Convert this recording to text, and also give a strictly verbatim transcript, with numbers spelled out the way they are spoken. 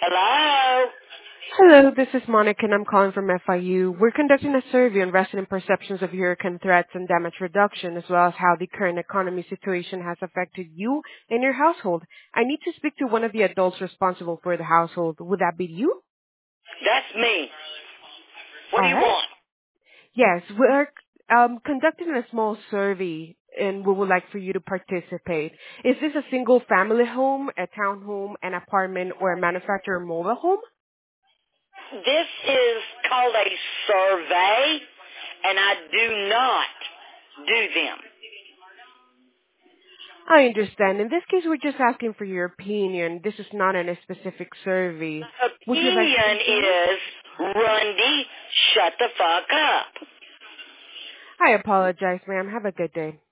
Hello? Hello, this is Monica and I'm calling from F I U. We're conducting a survey on resident perceptions of hurricane threats and damage reduction, as well as how the current economy situation has affected you and your household. I need to speak to one of the adults responsible for the household. Would that be you? That's me. What do All you right. want? Yes, we're um, conducting a small survey and we would like for you to participate. Is this a single family home, a townhome, an apartment, or a manufactured mobile home? This is called a survey, and I do not do them. I understand. In this case, we're just asking for your opinion. This is not in a specific survey. Would you like to Opinion continue? is, Rundy, shut the fuck up. I apologize, ma'am. Have a good day.